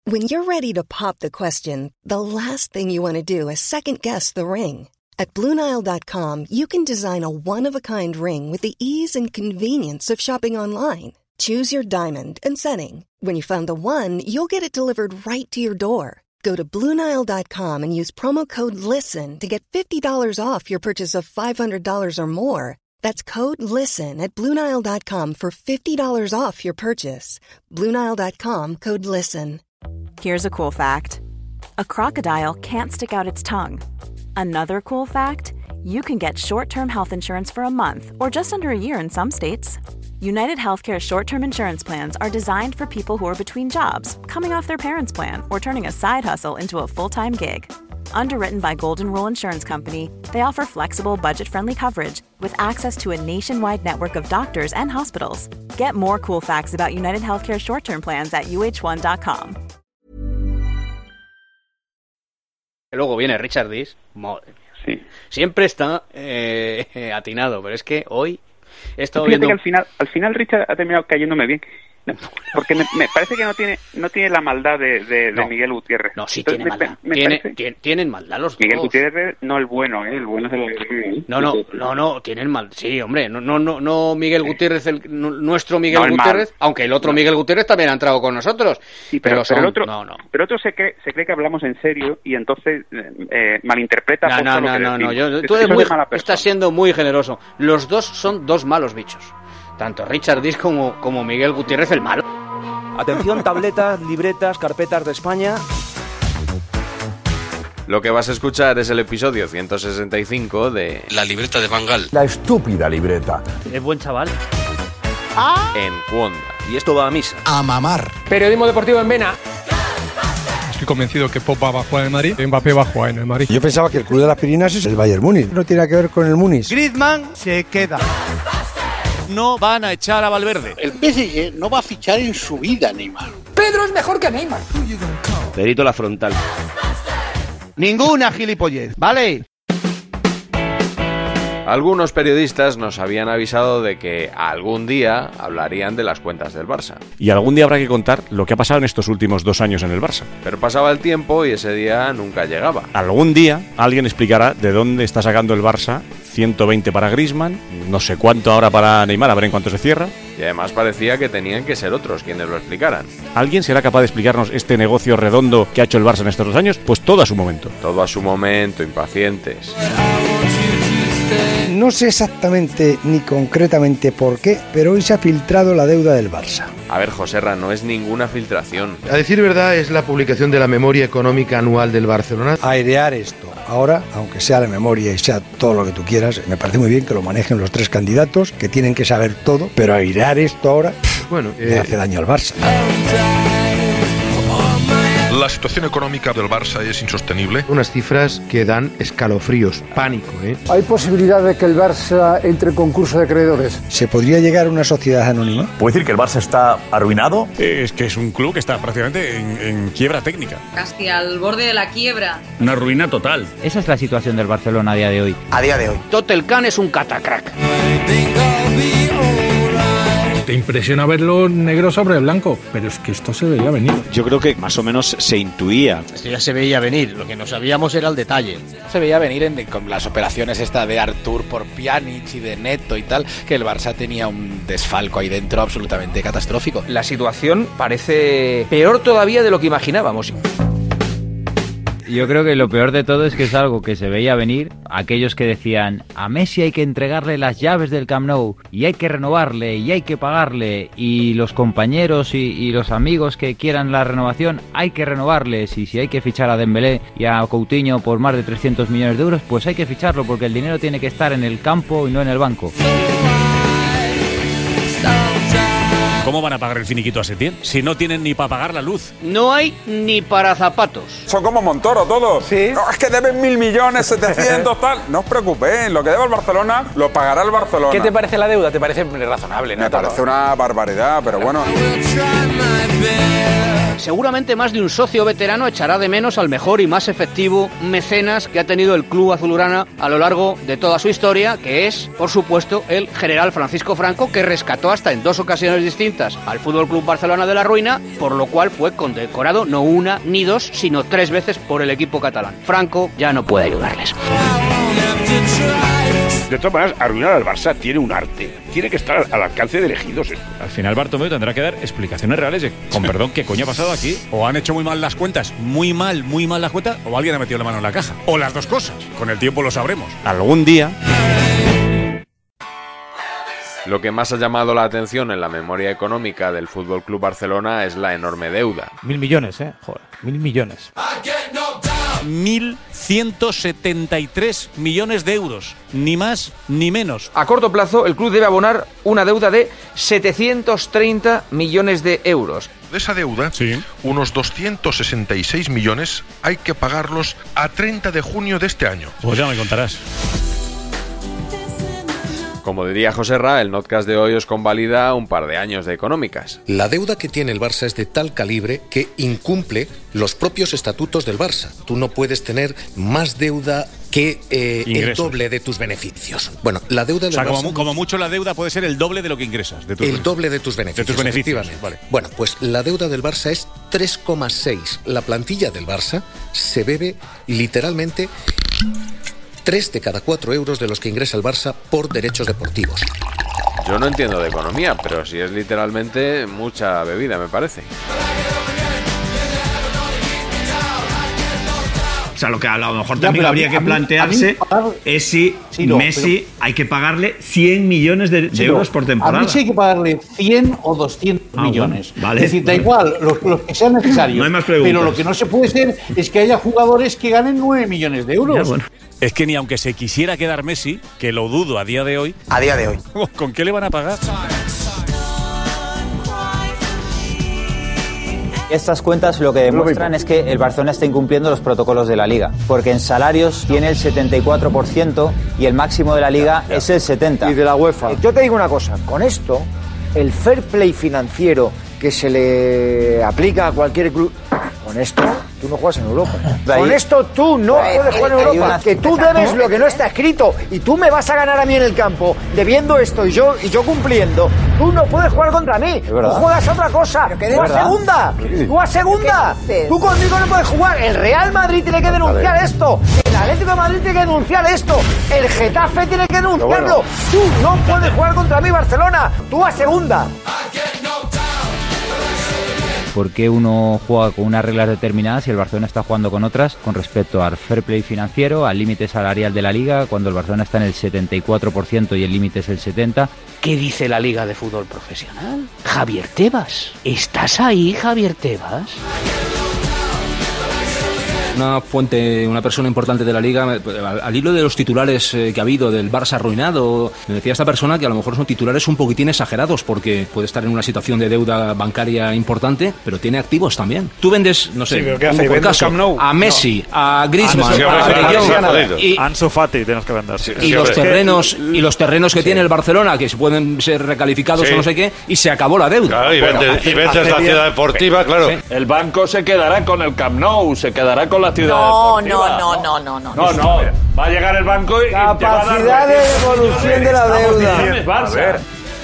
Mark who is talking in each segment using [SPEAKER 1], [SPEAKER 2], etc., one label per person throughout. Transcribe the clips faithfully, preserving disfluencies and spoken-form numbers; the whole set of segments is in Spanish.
[SPEAKER 1] When you're ready to pop the question, the last thing you want to do is second-guess the ring. At Blue Nile dot com, you can design a one-of-a-kind ring with the ease and convenience of shopping online. Choose your diamond and setting. When you find the one, you'll get it delivered right to your door. Go to Blue Nile dot com and use promo code LISTEN to get fifty dollars off your purchase of five hundred dollars or more. That's code LISTEN at Blue Nile dot com for fifty dollars off your purchase. Blue Nile dot com, code LISTEN.
[SPEAKER 2] Here's a cool fact. A crocodile can't stick out its tongue. Another cool fact, you can get short-term health insurance for a month or just under a year in some states. United Healthcare short-term insurance plans are designed for people who are between jobs, coming off their parents' plan, or turning a side hustle into a full-time gig. Underwritten by Golden Rule Insurance Company, they offer flexible, budget-friendly coverage with access to a nationwide network of doctors and hospitals. Get more cool facts about United Healthcare short-term plans at U H one dot com.
[SPEAKER 3] Luego viene Richard Dees, madre mía, sí. Siempre está eh, atinado, pero es que hoy he estado
[SPEAKER 4] Fíjate
[SPEAKER 3] viendo...
[SPEAKER 4] que al final, al final Richard ha terminado cayéndome bien. Porque me, me parece que no tiene no tiene la maldad de, de,
[SPEAKER 3] no,
[SPEAKER 4] de Miguel Gutiérrez.
[SPEAKER 3] No, sí
[SPEAKER 4] Entonces,
[SPEAKER 3] tiene maldad.
[SPEAKER 4] Me, me
[SPEAKER 3] tiene,
[SPEAKER 4] parece...
[SPEAKER 3] tiene, tienen maldad los
[SPEAKER 4] Miguel
[SPEAKER 3] dos.
[SPEAKER 4] Gutiérrez, no el bueno, ¿eh? El bueno es el... ¿eh?
[SPEAKER 3] No, no, no, no, tienen mal. Sí, hombre, no, no, no, no Miguel Gutiérrez, el, no, nuestro Miguel
[SPEAKER 4] no, el
[SPEAKER 3] Gutiérrez,
[SPEAKER 4] mal.
[SPEAKER 3] aunque el otro
[SPEAKER 4] no.
[SPEAKER 3] Miguel Gutiérrez también ha entrado con nosotros.
[SPEAKER 4] Sí, pero,
[SPEAKER 3] pero, son,
[SPEAKER 4] pero el otro,
[SPEAKER 3] no, no.
[SPEAKER 4] pero otro se cree, se cree que hablamos en serio y entonces eh, malinterpreta.
[SPEAKER 3] No, no,
[SPEAKER 4] lo
[SPEAKER 3] no,
[SPEAKER 4] que
[SPEAKER 3] no, no, yo,
[SPEAKER 4] es,
[SPEAKER 3] tú eres muy,
[SPEAKER 4] mala
[SPEAKER 3] estás siendo muy generoso. Los dos son dos malos bichos, tanto Richard Dees como, como Miguel Gutiérrez el malo.
[SPEAKER 5] Atención, tabletas, libretas, carpetas de España.
[SPEAKER 6] Lo que vas a escuchar es el episodio ciento sesenta y cinco de
[SPEAKER 7] La libreta de Van Gaal.
[SPEAKER 8] La estúpida libreta.
[SPEAKER 9] Es buen chaval.
[SPEAKER 6] ¡Ah! En Cuonda.
[SPEAKER 5] Y esto va a misa.
[SPEAKER 8] A mamar.
[SPEAKER 10] Periodismo deportivo en Vena.
[SPEAKER 11] Estoy convencido que Pogba va a jugar en el Madrid, Mbappé va a jugar en el Madrid.
[SPEAKER 12] Yo pensaba que el club de las Pirinas es el Bayern Múnich. No tiene nada que ver con el Múnich.
[SPEAKER 13] Griezmann se queda.
[SPEAKER 14] No van a echar a Valverde.
[SPEAKER 15] El P S G no va a fichar en su vida a Neymar.
[SPEAKER 10] Pedro es mejor que Neymar.
[SPEAKER 5] Perito la frontal.
[SPEAKER 13] Ninguna gilipollez, ¿vale?
[SPEAKER 6] Algunos periodistas nos habían avisado de que algún día hablarían de las cuentas del Barça.
[SPEAKER 16] Y algún día habrá que contar lo que ha pasado en estos últimos dos años en el Barça.
[SPEAKER 6] Pero pasaba el tiempo y ese día nunca llegaba.
[SPEAKER 16] Algún día alguien explicará de dónde está sacando el Barça ciento veinte para Griezmann, no sé cuánto ahora para Neymar, a ver en cuánto se cierra.
[SPEAKER 6] Y además parecía que tenían que ser otros quienes lo explicaran.
[SPEAKER 16] ¿Alguien será capaz de explicarnos este negocio redondo que ha hecho el Barça en estos dos años? Pues todo a su momento.
[SPEAKER 6] Todo a su momento, impacientes.
[SPEAKER 12] No sé exactamente ni concretamente por qué, pero hoy se ha filtrado la deuda del Barça.
[SPEAKER 6] A ver, Joserra, no es ninguna filtración.
[SPEAKER 17] A decir verdad, es la publicación de la memoria económica anual del Barcelona.
[SPEAKER 12] Airear esto. Ahora, aunque sea la memoria y sea todo lo que tú quieras, me parece muy bien que lo manejen los tres candidatos, que tienen que saber todo, pero airear esto ahora, bueno, eh... le hace daño al Barça.
[SPEAKER 18] La situación económica del Barça es insostenible.
[SPEAKER 17] Unas cifras que dan escalofríos, pánico, ¿eh?
[SPEAKER 19] ¿Hay posibilidad de que el Barça entre en concurso de acreedores?
[SPEAKER 12] ¿Se podría llegar a una sociedad anónima?
[SPEAKER 20] ¿Puede decir que el Barça está arruinado?
[SPEAKER 16] Eh, es que es un club que está prácticamente en, en quiebra técnica.
[SPEAKER 21] Casi al borde de la quiebra.
[SPEAKER 9] Una ruina total.
[SPEAKER 22] Esa es la situación del Barcelona a día de hoy.
[SPEAKER 15] A día de hoy.
[SPEAKER 3] Totel Can es un catacrack.
[SPEAKER 11] Te impresiona verlo negro sobre blanco, pero es que esto se veía venir.
[SPEAKER 20] Yo creo que más o menos se intuía.
[SPEAKER 9] Esto ya se veía venir, lo que no sabíamos era el detalle.
[SPEAKER 23] Se veía venir en, con las operaciones esta de Artur por Pjanic y de Neto y tal, que el Barça tenía un desfalco ahí dentro absolutamente catastrófico.
[SPEAKER 5] La situación parece peor todavía de lo que imaginábamos.
[SPEAKER 22] Yo creo que lo peor de todo es que es algo que se veía venir. Aquellos que decían, a Messi hay que entregarle las llaves del Camp Nou y hay que renovarle y hay que pagarle, y los compañeros y, y los amigos que quieran la renovación hay que renovarles, y si hay que fichar a Dembélé y a Coutinho por más de trescientos millones de euros, pues hay que ficharlo porque el dinero tiene que estar en el campo y no en el banco.
[SPEAKER 14] ¿Cómo van a pagar el finiquito a Setién si no tienen ni para pagar la luz?
[SPEAKER 3] No hay ni para zapatos.
[SPEAKER 24] Son como Montoro todos.
[SPEAKER 13] Sí.
[SPEAKER 24] No, es que deben mil millones, setecientos, tal. No os preocupéis, lo que debe el Barcelona lo pagará el Barcelona.
[SPEAKER 13] ¿Qué te parece la deuda? ¿Te parece razonable? ¿no?
[SPEAKER 24] Me parece una barbaridad, pero bueno.
[SPEAKER 3] Seguramente más de un socio veterano echará de menos al mejor y más efectivo mecenas que ha tenido el club azulgrana a lo largo de toda su historia, que es, por supuesto, el general Francisco Franco, que rescató hasta en dos ocasiones distintas cuentas al Fútbol Club Barcelona de la ruina, por lo cual fue condecorado no una ni dos, sino tres veces por el equipo catalán. Franco ya no puede ayudarles.
[SPEAKER 1] De todas maneras, arruinar al Barça tiene un arte. Tiene que estar al alcance de elegidos.
[SPEAKER 14] Al final Bartomeu tendrá que dar explicaciones reales de, con perdón, ¿qué coño ha pasado aquí? O han hecho muy mal las cuentas, muy mal, muy mal las cuentas, o alguien ha metido la mano en la caja. O las dos cosas. Con el tiempo lo sabremos.
[SPEAKER 16] Algún día...
[SPEAKER 6] Lo que más ha llamado la atención en la memoria económica del F C Barcelona es la enorme deuda.
[SPEAKER 9] Mil millones, ¿eh? Joder, mil millones.
[SPEAKER 14] mil ciento setenta y tres millones de euros. Ni más ni menos.
[SPEAKER 5] A corto plazo, el club debe abonar una deuda de setecientos treinta millones de euros.
[SPEAKER 18] De esa deuda, sí. unos doscientos sesenta y seis millones hay que pagarlos a treinta de junio de este año.
[SPEAKER 14] Pues ya me contarás.
[SPEAKER 6] Como diría José Ra, el notcast de hoy os convalida un par de años de económicas.
[SPEAKER 2] La deuda que tiene el Barça es de tal calibre que incumple los propios estatutos del Barça. Tú no puedes tener más deuda que eh, el doble de tus beneficios. Bueno, la deuda del
[SPEAKER 14] o sea,
[SPEAKER 2] Barça...
[SPEAKER 14] Como, como mucho la deuda puede ser el doble de lo que ingresas. De tus
[SPEAKER 2] el doble de tus beneficios.
[SPEAKER 14] De tus beneficios, vale.
[SPEAKER 2] Bueno, pues la deuda del Barça es tres coma seis. La plantilla del Barça se bebe literalmente... Tres de cada cuatro euros de los que ingresa el Barça por derechos deportivos.
[SPEAKER 6] Yo no entiendo de economía, pero si es literalmente mucha bebida, me parece.
[SPEAKER 7] O sea, lo que a lo mejor también ya, habría mí, que plantearse mí, pagar... es si sí, no, Messi pero... hay que pagarle cien millones de, de sí, euros no. por temporada.
[SPEAKER 15] A Messi hay que pagarle cien o doscientos ah, millones.
[SPEAKER 7] Bueno, vale.
[SPEAKER 15] Es decir, da igual, los, los que sean necesarios.
[SPEAKER 7] No hay más preguntas.
[SPEAKER 15] Pero lo que no se puede ser es que haya jugadores que ganen nueve millones de euros.
[SPEAKER 7] Ya, bueno.
[SPEAKER 14] Es que ni aunque se quisiera quedar Messi, que lo dudo a día de hoy.
[SPEAKER 13] A día de hoy.
[SPEAKER 14] ¿Con qué le van a pagar?
[SPEAKER 22] Estas cuentas lo que demuestran es que el Barcelona está incumpliendo los protocolos de la Liga, porque en salarios tiene el setenta y cuatro por ciento y el máximo de la Liga ya, ya. es el setenta por ciento.
[SPEAKER 13] Y de la UEFA. Yo te digo una cosa, con esto, el fair play financiero que se le aplica a cualquier club, con esto tú no juegas en Europa. Con esto tú no puedes jugar en Europa. Que tú debes lo que no está escrito y tú me vas a ganar a mí en el campo debiendo esto y yo y yo cumpliendo. Tú no puedes jugar contra mí. Tú juegas a otra cosa. Tú a segunda. Tú a segunda. Tú conmigo no puedes jugar. El Real Madrid tiene que denunciar esto. El Atlético de Madrid tiene que denunciar esto. El Getafe tiene que denunciarlo. Tú no puedes jugar contra mí, Barcelona. Tú a segunda.
[SPEAKER 22] ¿Por qué uno juega con unas reglas determinadas y el Barcelona está jugando con otras con respecto al fair play financiero, al límite salarial de la Liga, cuando el Barcelona está en el setenta y cuatro por ciento y el límite es el setenta por ciento?
[SPEAKER 3] ¿Qué dice la Liga de Fútbol Profesional? Javier Tebas. ¿Estás ahí, Javier Tebas?
[SPEAKER 8] Una fuente, una persona importante de la Liga, al, al hilo de los titulares eh, que ha habido del Barça arruinado, me decía esta persona que a lo mejor son titulares un poquitín exagerados porque puede estar en una situación de deuda bancaria importante, pero tiene activos también. Tú vendes, no sé,
[SPEAKER 1] sí, pero ¿qué hace?
[SPEAKER 8] por caso, a Messi, no. a Griezmann,
[SPEAKER 1] sí,
[SPEAKER 8] a
[SPEAKER 1] Bellingham
[SPEAKER 16] y Ansu Fati tienes que vender. Sí,
[SPEAKER 8] y,
[SPEAKER 16] sí,
[SPEAKER 8] los terrenos, y los terrenos que sí. tiene el Barcelona, que pueden ser recalificados sí. o no sé qué, y se acabó la deuda.
[SPEAKER 1] Claro, y
[SPEAKER 8] bueno,
[SPEAKER 1] vendes, y vendes la ciudad deportiva, claro. Sí.
[SPEAKER 25] El banco se quedará con el Camp Nou, se quedará con la ciudad
[SPEAKER 26] no,
[SPEAKER 25] deportiva.
[SPEAKER 26] No, no, no, no, no.
[SPEAKER 25] No, no. Va a llegar el banco y
[SPEAKER 13] capacidad de devolución de la deuda.
[SPEAKER 25] A ver.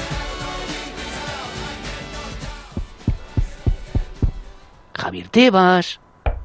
[SPEAKER 3] Javier Tebas.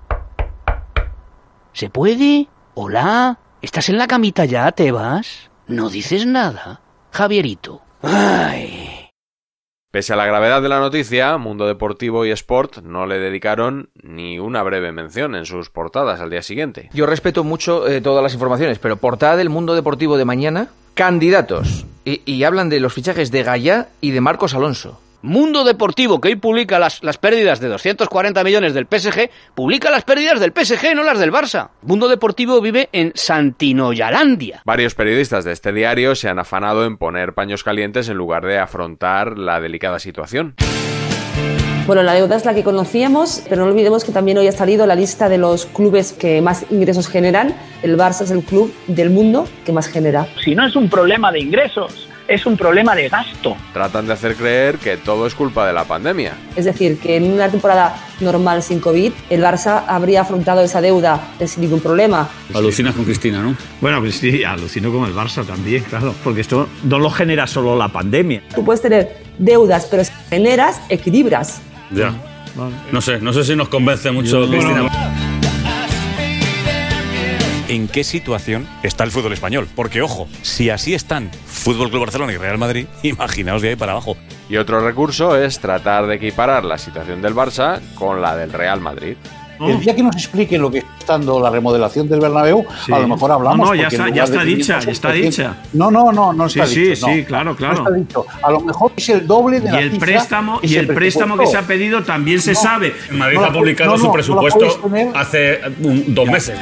[SPEAKER 3] ¿Se puede? Hola. ¿Estás en la camita ya, Tebas? No dices nada, Javierito. Ay.
[SPEAKER 6] Pese a la gravedad de la noticia, Mundo Deportivo y Sport no le dedicaron ni una breve mención en sus portadas al día siguiente.
[SPEAKER 5] Yo respeto mucho eh, todas las informaciones, pero portada del Mundo Deportivo de mañana, candidatos. Y, y hablan de los fichajes de Gallá y de Marcos Alonso.
[SPEAKER 3] Mundo Deportivo, que hoy publica las, las pérdidas de doscientos cuarenta millones del P S G, publica las pérdidas del P S G, no las del Barça. Mundo Deportivo vive en Santinoyalandia.
[SPEAKER 6] Varios periodistas de este diario se han afanado en poner paños calientes en lugar de afrontar la delicada situación.
[SPEAKER 27] Bueno, la deuda es la que conocíamos, pero no olvidemos que también hoy ha salido la lista de los clubes que más ingresos generan. El Barça es el club del mundo que más genera.
[SPEAKER 28] Si no es un problema de ingresos, es un problema de gasto.
[SPEAKER 6] Tratan de hacer creer que todo es culpa de la pandemia.
[SPEAKER 27] Es decir, que en una temporada normal sin COVID, el Barça habría afrontado esa deuda sin ningún problema.
[SPEAKER 14] Alucinas con Cristina, ¿no?
[SPEAKER 7] Bueno, pues sí, alucino con el Barça también, claro, porque esto no lo genera solo la pandemia.
[SPEAKER 27] Tú puedes tener deudas, pero si generas, equilibras.
[SPEAKER 4] Ya. No sé, no sé si nos convence mucho, Yo, Cristina. No.
[SPEAKER 16] ¿En qué situación está el fútbol español? Porque, ojo, si así están Fútbol Club Barcelona y Real Madrid, imaginaos de ahí para abajo.
[SPEAKER 6] Y otro recurso es tratar de equiparar la situación del Barça con la del Real Madrid.
[SPEAKER 15] El día que nos explique lo que está dando la remodelación del Bernabéu, sí. a lo mejor hablamos.
[SPEAKER 7] No, no, ya está, ya está dicha, ya está dicha.
[SPEAKER 15] No, no, no, no está
[SPEAKER 7] sí,
[SPEAKER 15] dicho.
[SPEAKER 7] Sí,
[SPEAKER 15] no,
[SPEAKER 7] sí, claro, claro.
[SPEAKER 15] No está dicho. A lo mejor es el doble de
[SPEAKER 7] y
[SPEAKER 15] la
[SPEAKER 7] el
[SPEAKER 15] cifra
[SPEAKER 7] préstamo Y el préstamo que se ha pedido también se
[SPEAKER 15] no,
[SPEAKER 7] sabe. Madrid
[SPEAKER 15] no,
[SPEAKER 7] ha publicado no, no, su presupuesto no hace un, dos ya. meses.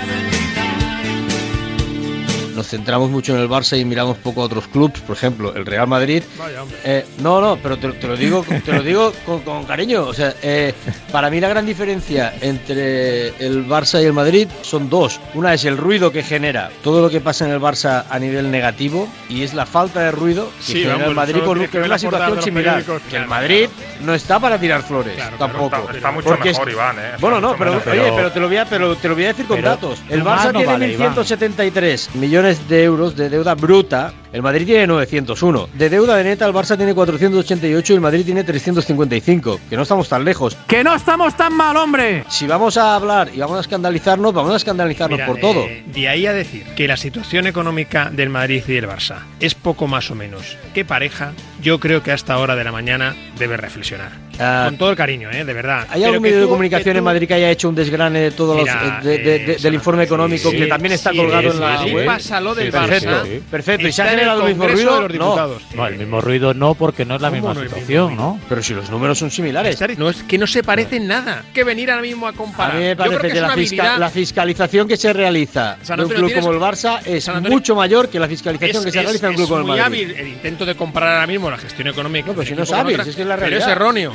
[SPEAKER 10] Nos centramos mucho en el Barça y miramos poco a otros clubes, por ejemplo, el Real Madrid. Eh, no, no, pero te, te lo digo, te lo digo con, con cariño. O sea, eh, para mí la gran diferencia entre el Barça y el Madrid son dos. Una es el ruido que genera todo lo que pasa en el Barça a nivel negativo y es la falta de ruido que sí, genera vamos, el Madrid con que una situación similar. Que el Madrid no está para tirar flores, claro, tampoco.
[SPEAKER 11] Está, está mucho Porque mejor, es, Iván. Eh,
[SPEAKER 10] bueno, no, pero, pero oye, pero te lo voy a, pero te lo voy a decir con datos. El Barça no tiene vale, mil ciento setenta y tres millones de euros de deuda bruta, el Madrid tiene novecientos uno. De deuda de neta, el Barça tiene cuatrocientos ochenta y ocho y el Madrid tiene trescientos cincuenta y cinco. Que no estamos tan lejos.
[SPEAKER 12] ¡Que no estamos tan mal, hombre!
[SPEAKER 10] Si vamos a hablar y vamos a escandalizarnos, vamos a escandalizarnos Mira, por todo.
[SPEAKER 12] Eh, de ahí a decir que la situación económica del Madrid y del Barça es poco más o menos que pareja, yo creo que a esta hora de la mañana debe reflexionar. Uh, Con todo el cariño, ¿eh? De verdad.
[SPEAKER 10] ¿Hay algún medio de comunicación tú... en Madrid que haya hecho un desgrane de todos Mira, los, de, de, de, eh, del informe económico sí, que también está sí, colgado sí, en la
[SPEAKER 12] sí,
[SPEAKER 10] web?
[SPEAKER 12] Pasa lo del
[SPEAKER 10] sí,
[SPEAKER 12] Barça.
[SPEAKER 10] Perfecto, sí. perfecto. ¿Y se ha generado el mismo ruido?
[SPEAKER 12] De los diputados.
[SPEAKER 9] No. no, el mismo ruido no, porque no es la misma
[SPEAKER 12] no
[SPEAKER 9] situación, ¿no?
[SPEAKER 10] Pero si los números son similares.
[SPEAKER 12] No, es que no se parecen nada. Que venir ahora mismo a comparar.
[SPEAKER 10] A mí me parece que, que la, fiscal, la fiscalización que se realiza en un club como el Barça es mucho mayor que la fiscalización
[SPEAKER 12] es,
[SPEAKER 10] que se
[SPEAKER 12] es,
[SPEAKER 10] realiza en un club como el Madrid.
[SPEAKER 12] Es muy hábil el intento de comparar ahora mismo la gestión económica.
[SPEAKER 10] No, pero si no sabes, es que es la realidad.
[SPEAKER 12] Pero es erróneo.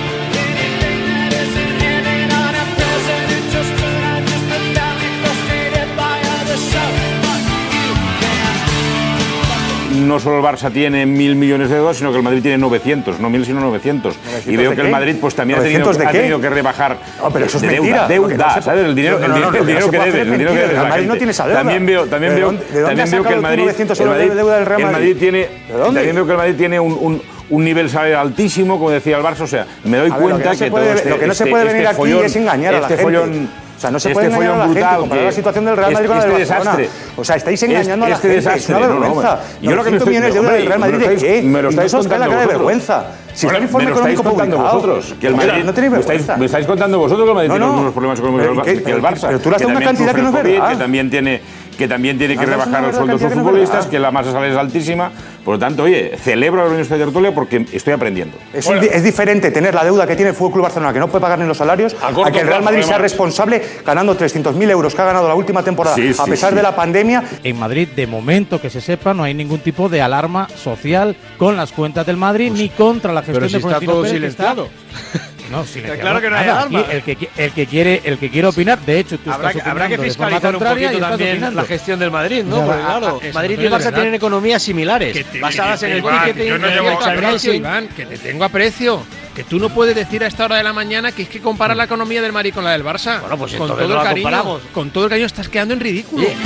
[SPEAKER 1] No solo el Barça tiene mil millones de deudas, sino que el Madrid tiene novecientos, no mil, sino novecientos. Y veo que el Madrid pues también ha tenido,
[SPEAKER 17] de
[SPEAKER 1] ha tenido que rebajar
[SPEAKER 17] no, pero eso es
[SPEAKER 1] de
[SPEAKER 17] mentira,
[SPEAKER 1] deuda, deuda no ¿sabes? El dinero, no, no, no, el dinero, el dinero que debe, el dinero que debe.
[SPEAKER 17] El Madrid no tiene esa deuda.
[SPEAKER 1] También veo, también veo, también veo que el Madrid, el Madrid, el Madrid tiene, también veo que el Madrid tiene un, un un nivel salarial altísimo, como decía el Barça, o sea, me doy cuenta que todo este,
[SPEAKER 17] lo que no se puede venir aquí es engañar a la gente. O sea, no se puede este engañar a la brutal, gente, comparar la situación del Real Madrid con la del Barcelona. O sea, estáis engañando este, a la gente,
[SPEAKER 1] desastre,
[SPEAKER 17] es una vergüenza.
[SPEAKER 1] No, no, yo lo que me estoy
[SPEAKER 17] millones de euros del Real Madrid, ¿de qué?
[SPEAKER 1] Me lo estáis contando
[SPEAKER 17] la cara de vergüenza. Si está el informe económico publicado.
[SPEAKER 1] Vosotros, que el Madrid,
[SPEAKER 17] no tenéis vergüenza.
[SPEAKER 1] Me estáis contando vosotros que el Madrid
[SPEAKER 17] no, no.
[SPEAKER 1] tiene unos problemas económicos que, que el Barça.
[SPEAKER 17] Pero tú le has dado una cantidad que no es verdad.
[SPEAKER 1] Que también tiene que también tiene que rebajar los sueldos de los futbolistas, que la masa salarial es altísima. Por lo tanto, oye, celebro la esta tertulia porque estoy aprendiendo.
[SPEAKER 17] Es, bueno. es diferente tener la deuda que tiene el Fútbol Club Barcelona, que no puede pagar ni los salarios, a, a que el Real Madrid sea responsable ganando trescientos mil euros que ha ganado la última temporada, sí, sí, a pesar sí. de la pandemia.
[SPEAKER 9] En Madrid, de momento que se sepa, no hay ningún tipo de alarma social con las cuentas del Madrid pues, ni contra la gestión
[SPEAKER 10] pero si
[SPEAKER 9] de Florentino
[SPEAKER 10] Pérez. Silenciado.
[SPEAKER 9] No, silenciado.
[SPEAKER 10] Claro que no hay
[SPEAKER 9] Nada.
[SPEAKER 10] alarma.
[SPEAKER 9] El que, el que quiere, el que quiere opinar, de hecho, tú
[SPEAKER 10] habrá,
[SPEAKER 9] estás
[SPEAKER 10] que, habrá que fiscalizar un poquito también la gestión del Madrid, ¿no?
[SPEAKER 9] Ya,
[SPEAKER 10] Porque claro,
[SPEAKER 12] es
[SPEAKER 10] Madrid y Barça tienen economías similares,
[SPEAKER 12] te,
[SPEAKER 10] basadas en el
[SPEAKER 12] Iván,
[SPEAKER 10] ticketing.
[SPEAKER 12] Yo no llevo aprecio, Iván, que te tengo aprecio. Que tú no puedes decir a esta hora de la mañana que es que comparar la economía del Madrid con la del Barça.
[SPEAKER 10] Bueno, pues
[SPEAKER 12] con todo
[SPEAKER 10] no
[SPEAKER 12] el cariño,
[SPEAKER 10] comparamos.
[SPEAKER 12] Con todo el cariño estás quedando en ridículo.
[SPEAKER 10] Sí.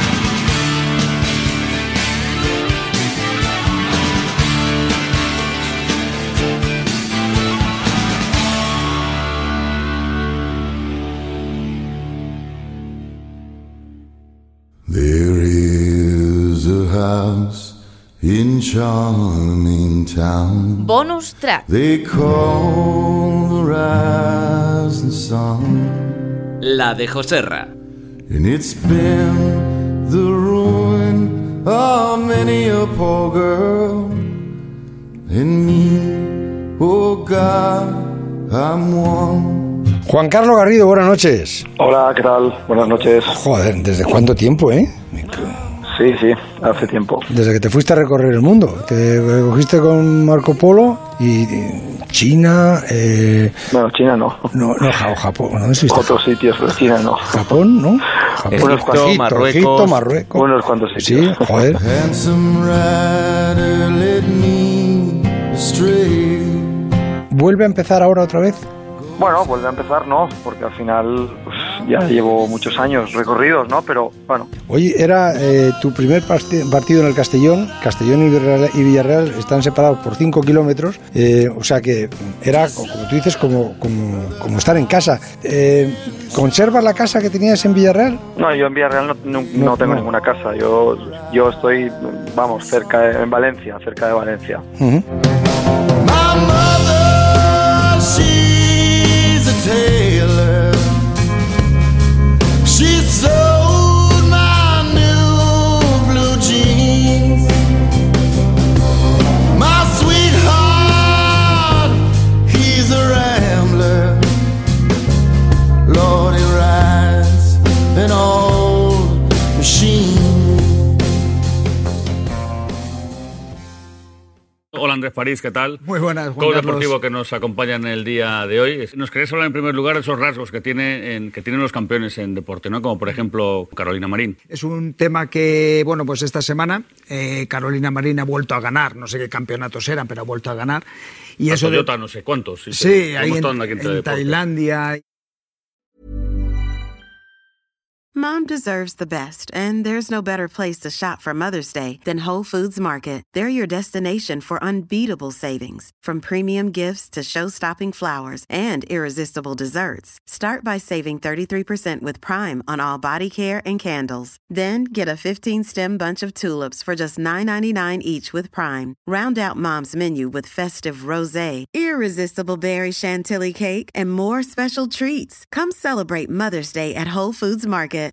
[SPEAKER 19] There is a house in charming town.
[SPEAKER 21] Bonus track.
[SPEAKER 19] They call the rising sun.
[SPEAKER 21] La de Joserra.
[SPEAKER 19] And it's been the ruin of many a poor girl. And me, oh God, I'm one.
[SPEAKER 26] Juan Carlos Garrido, buenas noches.
[SPEAKER 29] Hola, ¿qué tal? Buenas noches.
[SPEAKER 26] Joder, ¿desde cuánto tiempo, eh?
[SPEAKER 29] Sí, sí, hace tiempo.
[SPEAKER 26] Desde que te fuiste a recorrer el mundo. Te cogiste con Marco Polo y China... Eh...
[SPEAKER 29] Bueno, China no.
[SPEAKER 26] No, no, Japón. ¿Dónde estuviste?
[SPEAKER 29] Otros sitios, pero China no.
[SPEAKER 26] Japón, ¿no? Japón.
[SPEAKER 29] Egipto,
[SPEAKER 26] Egipto,
[SPEAKER 29] Marruecos.
[SPEAKER 26] Egipto, Marruecos.
[SPEAKER 29] Unos cuantos sitios.
[SPEAKER 26] Sí, joder. ¿Vuelve a empezar ahora otra vez?
[SPEAKER 29] Bueno, vuelve a empezar, no, porque al final pues, ya llevo muchos años recorridos, ¿no? Pero bueno.
[SPEAKER 26] Oye, era eh, tu primer partido en el Castellón. Castellón y Villarreal, y Villarreal están separados por cinco kilómetros, eh, o sea que era, como tú dices, como, como, como estar en casa. Eh, ¿Conservas la casa que tenías en Villarreal?
[SPEAKER 29] No, yo en Villarreal no, no, no, no tengo no. ninguna casa. Yo, yo estoy, vamos, cerca de, en Valencia, cerca de Valencia. Uh-huh.
[SPEAKER 19] She's a tailor. She sold my new blue jeans. My sweetheart, he's a rambler. Lord, he rides an old machine.
[SPEAKER 4] Hola Andrés París, ¿qué tal?
[SPEAKER 2] Muy buenas, Juan
[SPEAKER 4] Todo
[SPEAKER 2] Carlos.
[SPEAKER 4] deportivo que nos acompaña en el día de hoy. Nos queréis hablar en primer lugar de esos rasgos que, tiene en, que tienen los campeones en deporte, ¿no? Como por ejemplo Carolina Marín.
[SPEAKER 2] Es un tema que, bueno, pues esta semana eh, Carolina Marín ha vuelto a ganar. No sé qué campeonatos eran, pero ha vuelto a ganar. Y
[SPEAKER 4] a
[SPEAKER 2] eso
[SPEAKER 4] Toyota,
[SPEAKER 2] de...
[SPEAKER 4] no sé cuántos.
[SPEAKER 2] Sí, sí ahí en, en Tailandia.
[SPEAKER 8] Mom deserves the best, and there's no better place to shop for Mother's Day than Whole Foods Market. They're your destination for unbeatable savings, from premium gifts to show-stopping flowers and irresistible desserts. Start by saving thirty-three percent with Prime on all body care and candles. Then get a fifteen-stem bunch of tulips for just nine ninety-nine each with Prime. Round out Mom's menu with festive rosé, irresistible berry chantilly cake, and more special treats. Come celebrate Mother's Day at Whole Foods Market.